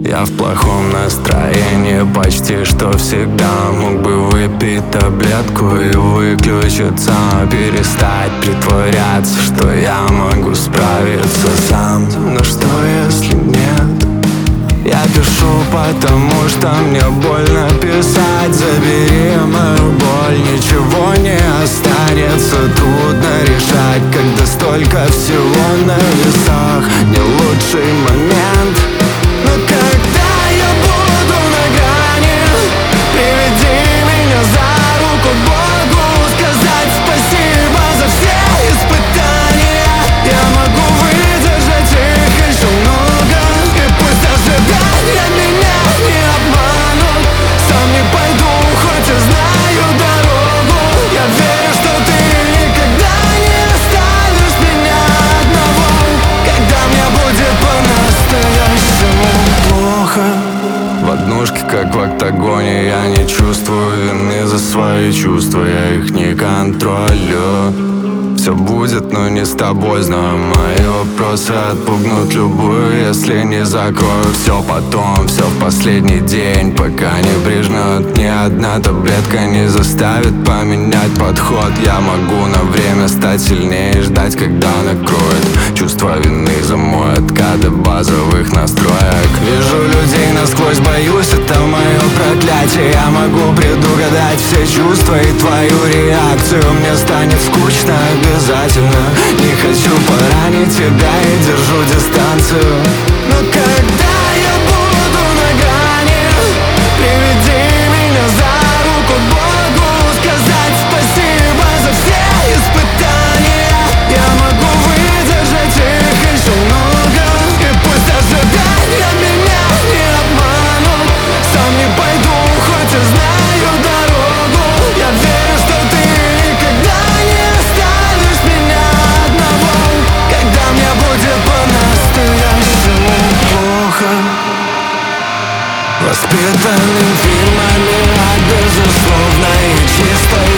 Я в плохом настроении почти что всегда. Мог бы выпить таблетку и выключиться, перестать притворяться, что я могу справиться сам. Но что если нет? Я пишу, потому что мне больно писать. Забери мою боль, ничего не останется. Трудно решать, когда столько всего на весах. Не лучший момент, но когда я буду на грани, приведи меня за руку к Богу, сказать спасибо за все испытания. Я могу выдержать их еще много, и пусть ожидания меня не обманут. Сам не пойду, хоть и знаю дорогу. Я верю, что ты никогда не оставишь меня одного, когда мне будет по-настоящему плохо. В однушке, как в октагоне, я не чувствую вины за свои чувства. Я их не контролю. Все будет, но не с тобой. Знаю, мои вопросы отпугнут любую, если не закрою все потом. Все в последний день, пока не прижмет. Ни одна таблетка не заставит поменять подход. Я могу на время стать сильнее и ждать, когда накроет чувство вины за мой откат до базовых настроек. Вижу людей насквозь, боюсь, это мое проклятие. Я могу предугадать все чувства и твою реакцию. Мне станет скучно обязательно. Не хочу поранить тебя и держу дистанцию. Но когда я буду на грани, приведи меня за руку к Богу, сказать спасибо за все испытания. Я могу выдержать их еще много, и пусть ожидания меня не обманут. Сам не пойду, хоть и знаю дорогу. Я верю, что ты никогда не оставишь меня одного, когда мне будет по-настоящему плохо. Воспитанным фильмами, безусловно, и чисто